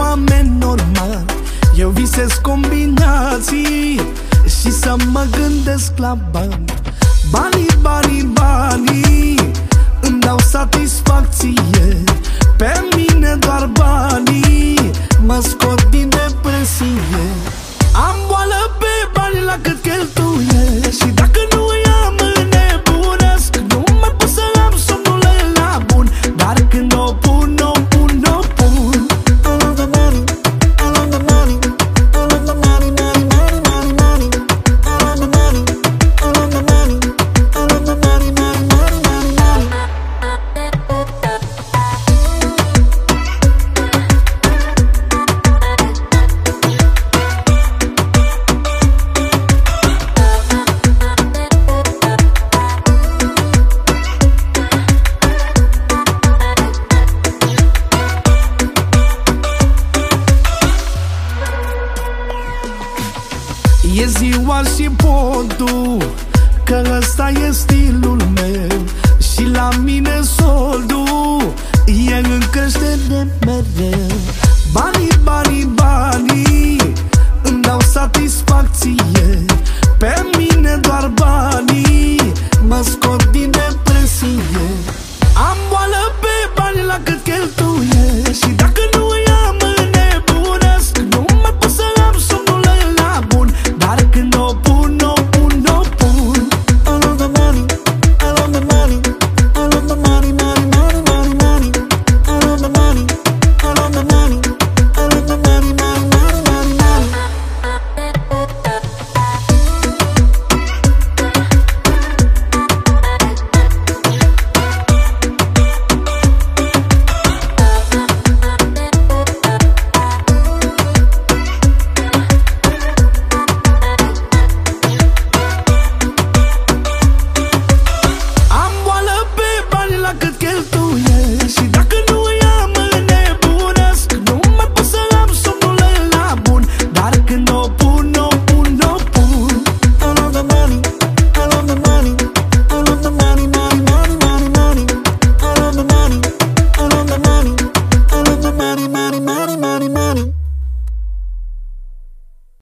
oameni normali. Eu visez combinații și să mă gândesc la bani. Banii, banii, banii îmi dau satisfacție. Pe mine doar banii mă scot din depresie. Am boală pe bani la cât cheltuiesc, și dacă nu îi am înnebunesc. Nu mai pot să am somnul ăla bun, dar când o pun, o pun, o pun. I love the money, I love the money, I love the money, money, money, money, money. I love the money, I love the money, I love the money, money, money, money, money. E ziua și podul, că ăsta e stilul meu. Și la mine soldul e în creștere mereu. Banii, banii, banii îmi dau satisfacție. Pe mine doar bani